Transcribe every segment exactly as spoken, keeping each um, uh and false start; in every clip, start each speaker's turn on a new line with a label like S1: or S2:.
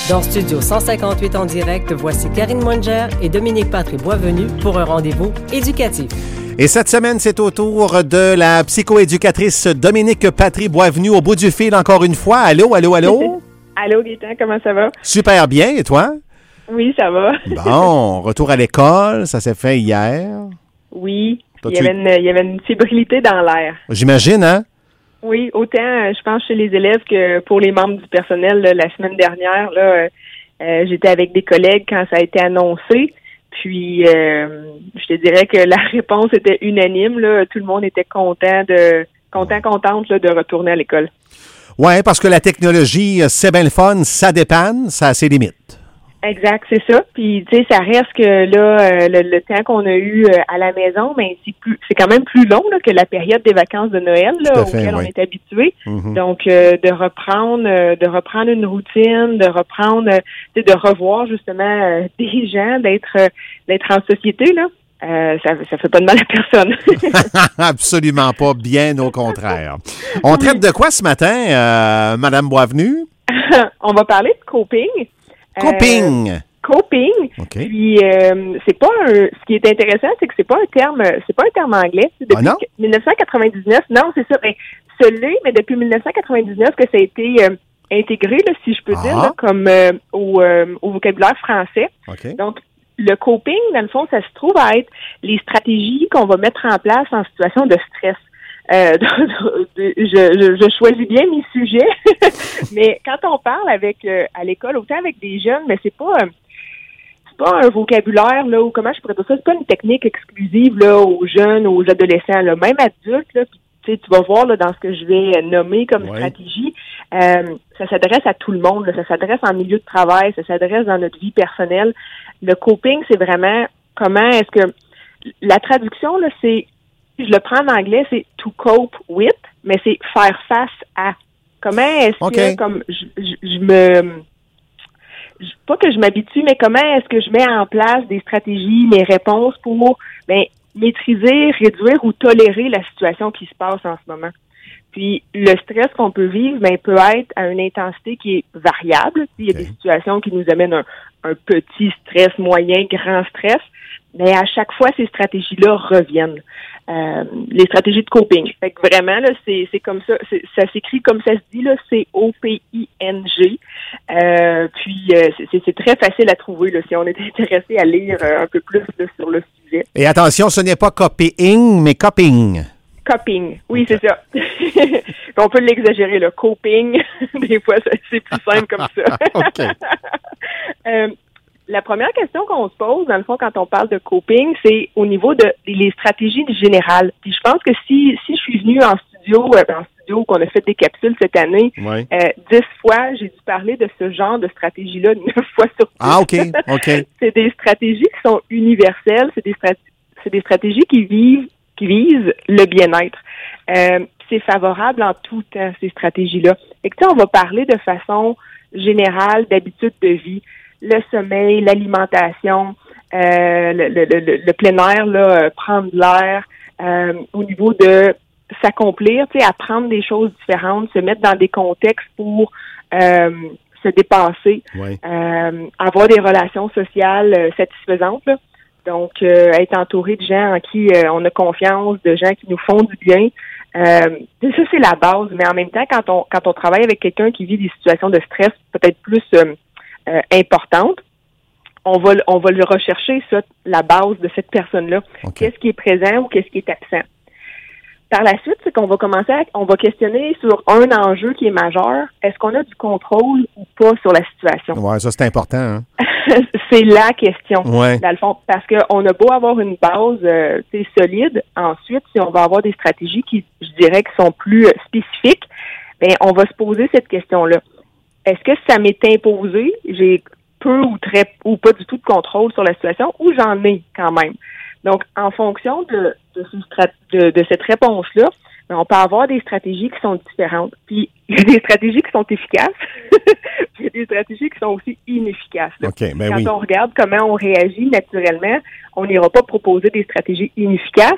S1: Dans Studio cent cinquante-huit en direct, voici Karine Munger et Dominique Patry-Boisvenu pour un rendez-vous éducatif.
S2: Et cette semaine, c'est au tour de la psychoéducatrice Dominique Patry-Boisvenu au bout du fil encore une fois. Allô, allô, allô?
S3: Allô, Gaëtan, comment ça va?
S2: Super bien, et toi?
S3: Oui, ça va.
S2: Bon, retour à l'école, ça s'est fait hier.
S3: Oui,
S2: Toi,
S3: il y,
S2: tu...
S3: avait une, il y avait une fébrilité dans l'air.
S2: J'imagine, hein?
S3: Oui, autant, euh, je pense, chez les élèves que pour les membres du personnel. Là, la semaine dernière, là, euh, euh, j'étais avec des collègues quand ça a été annoncé. Puis, euh, je te dirais que la réponse était unanime. Là. Tout le monde était content, de content, contente là, de retourner à l'école.
S2: Oui, parce que la technologie, c'est bien le fun, ça dépanne, ça a ses limites.
S3: Exact, c'est ça. Puis, tu sais, ça reste que là, euh, le, le temps qu'on a eu euh, à la maison, mais c'est plus, c'est quand même plus long là, que la période des vacances de Noël là,
S2: fait,
S3: auquel
S2: oui.
S3: on est habitué.
S2: Mm-hmm.
S3: Donc, euh, de reprendre, euh, de reprendre une routine, de reprendre, euh, tu sais, de revoir justement euh, des gens, d'être, euh, d'être en société là. Euh, ça, ça fait pas de mal à personne.
S2: Absolument pas, bien au contraire. On traite de quoi ce matin, euh, Madame Boisvenu?
S3: On va parler de coping.
S2: Coping.
S3: Euh, coping.
S2: Okay.
S3: Puis euh, c'est pas un. Ce qui est intéressant, c'est que c'est pas un terme. C'est pas un terme anglais. Depuis
S2: ah non?
S3: dix-neuf cent quatre-vingt-dix-neuf. Non, c'est ça. Ben, ce l'est, mais depuis dix-neuf cent quatre-vingt-dix-neuf que ça a été euh, intégré, là, si je peux
S2: ah.
S3: dire, là, comme euh, au, euh, au vocabulaire français.
S2: Okay.
S3: Donc le coping, dans le fond, ça se trouve à être les stratégies qu'on va mettre en place en situation de stress. Euh, de, de, je, je, je choisis bien mes sujets, mais quand on parle avec euh, à l'école, autant avec des jeunes, mais c'est pas euh, c'est pas un vocabulaire là ou comment je pourrais dire ça, c'est pas une technique exclusive là aux jeunes, aux adolescents, là, même adultes là. Tu sais, tu vas voir là dans ce que je vais nommer comme
S2: ouais.
S3: stratégie, euh, ça s'adresse à tout le monde, là, ça s'adresse en milieu de travail, ça s'adresse dans notre vie personnelle. Le coping, c'est vraiment comment est-ce que la traduction là, c'est je le prends en anglais, c'est to cope with, mais c'est faire face à. Comment est-ce
S2: okay.
S3: que, comme, je, je, je me, je, pas que je m'habitue, mais comment est-ce que je mets en place des stratégies, mes réponses pour, ben, maîtriser, réduire ou tolérer la situation qui se passe en ce moment. Puis, le stress qu'on peut vivre, ben, peut être à une intensité qui est variable. Il y a okay. des situations qui nous amènent un, un petit stress, moyen, grand stress. Mais à chaque fois, ces stratégies-là reviennent. Euh, les stratégies de coping. Fait que vraiment, là, c'est, c'est comme ça, c'est, ça s'écrit comme ça se dit, là, C O P I N G. Euh, puis, euh, c'est, c'est très facile à trouver, là, si on est intéressé à lire euh, un peu plus là, sur le sujet.
S2: Et attention, ce n'est pas copying, mais coping.
S3: Coping, oui,
S2: okay.
S3: c'est ça. On peut l'exagérer, le coping. Des fois, c'est plus simple comme ça.
S2: OK.
S3: euh, La première question qu'on se pose, dans le fond, quand on parle de coping, c'est au niveau de les stratégies générales. Puis je pense que si si je suis venue en studio, euh, en studio qu'on a fait des capsules cette année,
S2: ouais.
S3: euh, dix fois, j'ai dû parler de ce genre de stratégie-là neuf fois sur dix.
S2: Ah, OK, OK.
S3: C'est des stratégies qui sont universelles, c'est des strat- c'est des stratégies qui vivent, qui visent le bien-être. Euh, c'est favorable en tout temps, ces stratégies-là. Et que tu sais, on va parler de façon générale d'habitudes de vie. Le sommeil, l'alimentation, euh, le, le, le, le plein air, là, euh, prendre de l'air, euh, au niveau de s'accomplir, tu sais, apprendre des choses différentes, se mettre dans des contextes pour euh, se dépasser,
S2: oui.
S3: euh, avoir des relations sociales euh, satisfaisantes, là. Donc, euh, être entouré de gens en qui euh, on a confiance, de gens qui nous font du bien. Euh, ça, c'est la base, mais en même temps, quand on quand on travaille avec quelqu'un qui vit des situations de stress peut-être plus euh, Euh, importante, on va on va le rechercher, ça, la base de cette personne-là. Okay. Qu'est-ce qui est présent ou qu'est-ce qui est absent? Par la suite, c'est qu'on va commencer à, on va questionner sur un enjeu qui est majeur. Est-ce qu'on a du contrôle ou pas sur la situation?
S2: Oui, ça, c'est important. Hein?
S3: C'est la question,
S2: ouais.
S3: dans le fond. Parce qu'on a beau avoir une base euh, solide, ensuite, si on va avoir des stratégies qui, je dirais, qui sont plus euh, spécifiques, bien, on va se poser cette question-là. Est-ce que ça m'est imposé? J'ai peu ou très ou pas du tout de contrôle sur la situation ou j'en ai quand même? Donc, en fonction de, de, de, de cette réponse-là, on peut avoir des stratégies qui sont différentes. Puis, il y a des stratégies qui sont efficaces, puis il y a des stratégies qui sont aussi inefficaces.
S2: Okay, ben
S3: Quand
S2: oui.
S3: on regarde comment on réagit naturellement, on n'ira pas proposer des stratégies inefficaces,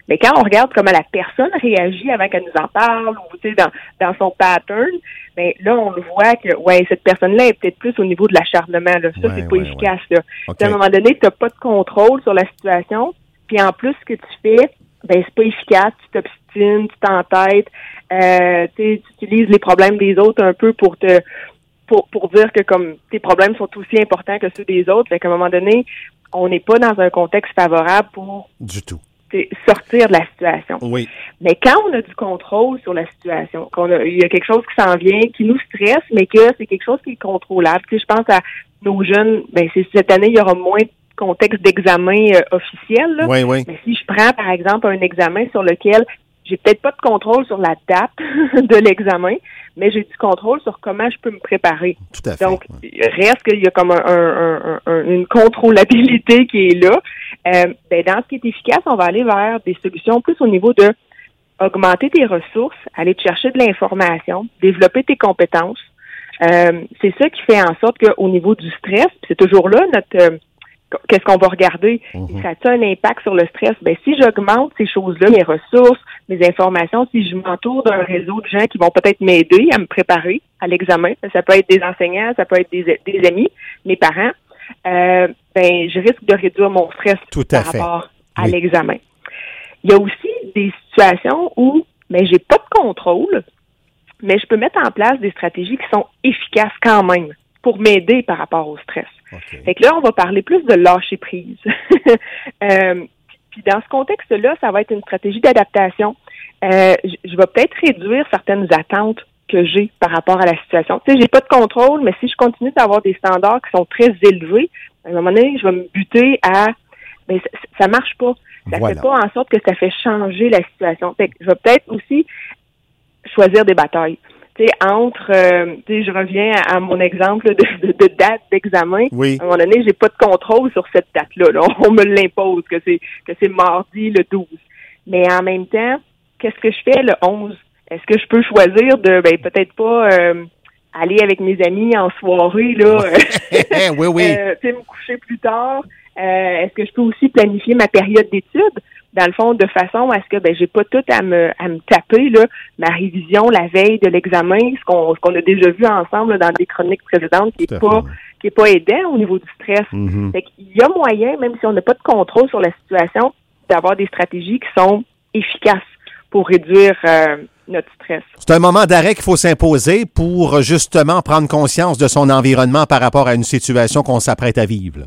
S3: Mais quand on regarde comment la personne réagit avant qu'elle nous en parle, ou tu sais, dans, dans son pattern, ben là, on le voit que, ouais, cette personne-là est peut-être plus au niveau de l'acharnement, là. Ça,
S2: ouais,
S3: c'est pas
S2: ouais,
S3: efficace,
S2: ouais.
S3: là.
S2: Okay.
S3: À un moment donné, t'as pas de contrôle sur la situation, puis en plus, ce que tu fais, ben, c'est pas efficace, tu t'obstines, tu t'entêtes, euh, tu utilises les problèmes des autres un peu pour te, pour, pour dire que comme tes problèmes sont aussi importants que ceux des autres, fait qu'à un moment donné, on n'est pas dans un contexte favorable pour
S2: du tout
S3: sortir de la situation.
S2: Oui.
S3: Mais quand on a du contrôle sur la situation, qu'on a, il y a quelque chose qui s'en vient, qui nous stresse, mais que c'est quelque chose qui est contrôlable. Tu sais, je pense à nos jeunes, ben c'est cette année, il y aura moins de contexte d'examen euh, officiel. Là.
S2: Oui, oui.
S3: Mais si je prends, par exemple, un examen sur lequel j'ai peut-être pas de contrôle sur la date de l'examen, mais j'ai du contrôle sur comment je peux me préparer.
S2: Tout à fait.
S3: Donc, reste qu'il y a comme un, un, un, un, une contrôlabilité qui est là. Euh, ben, dans ce qui est efficace, on va aller vers des solutions plus au niveau de augmenter tes ressources, aller te chercher de l'information, développer tes compétences. Euh, c'est ça qui fait en sorte qu'au niveau du stress, c'est toujours là notre... Euh, qu'est-ce qu'on va regarder? Mm-hmm. Ça a un impact sur le stress? Ben, si j'augmente ces choses-là, mes ressources, mes informations, si je m'entoure d'un réseau de gens qui vont peut-être m'aider à me préparer à l'examen, ça peut être des enseignants, ça peut être des, des amis, mes parents, euh, ben, je risque de réduire mon stress
S2: Tout à
S3: par
S2: fait.
S3: rapport à
S2: oui.
S3: l'examen. Il y a aussi des situations où, ben, j'ai pas de contrôle, mais je peux mettre en place des stratégies qui sont efficaces quand même pour m'aider par rapport au stress.
S2: Okay.
S3: Fait que là, on va parler plus de lâcher prise. euh, puis dans ce contexte-là, ça va être une stratégie d'adaptation. Euh, je vais peut-être réduire certaines attentes que j'ai par rapport à la situation. Tu sais, j'ai pas de contrôle, mais si je continue d'avoir des standards qui sont très élevés, à un moment donné, je vais me buter à ben ça, ça marche pas. Ça
S2: voilà.
S3: fait pas en sorte que ça fait changer la situation. Fait que je vais peut-être aussi choisir des batailles. Tu sais, entre, euh, tu sais, je reviens à, à mon exemple de, de, de date d'examen.
S2: Oui.
S3: À un moment donné, j'ai pas de contrôle sur cette date-là. Là. On me l'impose, que c'est que c'est mardi le douze. Mais en même temps, qu'est-ce que je fais le onze? Est-ce que je peux choisir de, ben peut-être pas euh, aller avec mes amis en soirée là,
S2: oui, oui.
S3: euh, tu sais, me coucher plus tard? Euh, est-ce que je peux aussi planifier ma période d'études? Dans le fond, de façon à ce que ben j'ai pas tout à me à me taper là ma révision la veille de l'examen, ce qu'on ce qu'on a déjà vu ensemble là, dans des chroniques précédentes, qui est pas fait. qui est pas aidant au niveau du stress.
S2: Mm-hmm.
S3: Fait qu'il y a moyen, même si on n'a pas de contrôle sur la situation, d'avoir des stratégies qui sont efficaces pour réduire euh, notre stress.
S2: C'est un moment d'arrêt qu'il faut s'imposer pour justement prendre conscience de son environnement par rapport à une situation qu'on s'apprête à vivre. Là.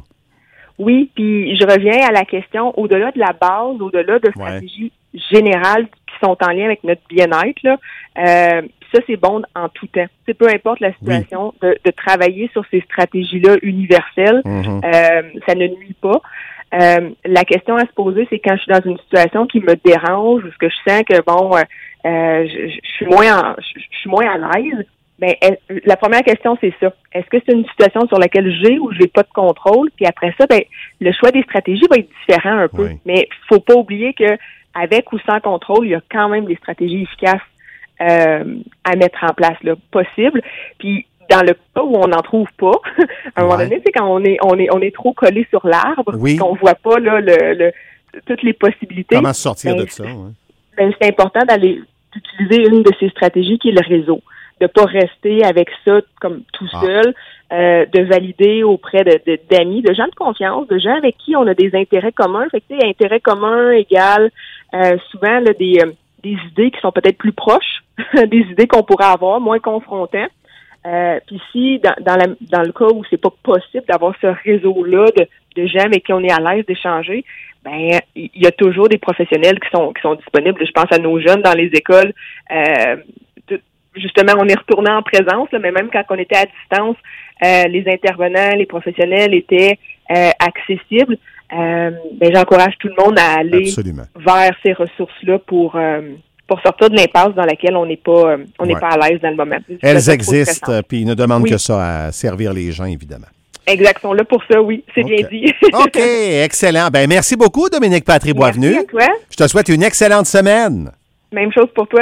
S3: Oui, puis je reviens à la question, au-delà de la base, au-delà de stratégies ouais. générales qui sont en lien avec notre bien-être, là, euh, ça, c'est bon en tout temps. C'est peu importe la situation, oui. de, de travailler sur ces stratégies-là universelles, mm-hmm. euh, ça ne nuit pas. Euh, la question à se poser, c'est quand je suis dans une situation qui me dérange, ou ce que je sens que, bon, euh, euh, je, je suis moins en, je, je suis moins à l'aise, ben, la première question, c'est ça. Est-ce que c'est une situation sur laquelle j'ai ou j'ai pas de contrôle? Puis après ça, ben, le choix des stratégies va être différent un peu. Oui. Mais faut pas oublier que avec ou sans contrôle, il y a quand même des stratégies efficaces euh, à mettre en place, là, possible. Puis dans le cas où on n'en trouve pas, à un ouais. moment donné, c'est quand on est on est on est trop collé sur l'arbre, oui. qu'on voit pas là le, le toutes les possibilités.
S2: Comment sortir
S3: ben,
S2: de ça? Ouais.
S3: Ben, c'est important d'aller d'utiliser une de ces stratégies qui est le réseau. De pas rester avec ça comme tout seul, ah. euh, de valider auprès de, de d'amis, de gens de confiance, de gens avec qui on a des intérêts communs. Fait que tu sais, intérêts communs égale euh, souvent là, des euh, des idées qui sont peut-être plus proches, des idées qu'on pourrait avoir, moins confrontants. Euh, Puis si dans dans, la, dans le cas où c'est pas possible d'avoir ce réseau-là de, de gens avec qui on est à l'aise d'échanger, ben il y a toujours des professionnels qui sont qui sont disponibles. Je pense à nos jeunes dans les écoles. Euh, Justement, on est retourné en présence, là, mais même quand on était à distance, euh, les intervenants, les professionnels étaient euh, accessibles. Euh, ben, j'encourage tout le monde à aller Absolument. vers ces ressources-là pour euh, pour sortir de l'impasse dans laquelle on n'est pas euh, on n'est ouais. pas à l'aise dans le moment.
S2: Elles existent, puis ils ne demandent oui. que ça à servir les gens, évidemment.
S3: Exact, ils sont là pour ça, oui, c'est okay. bien dit.
S2: OK, excellent. Ben merci beaucoup, Dominique Patry-Boisvenu.
S3: Merci à toi.
S2: Je te souhaite une excellente semaine.
S3: Même chose pour toi.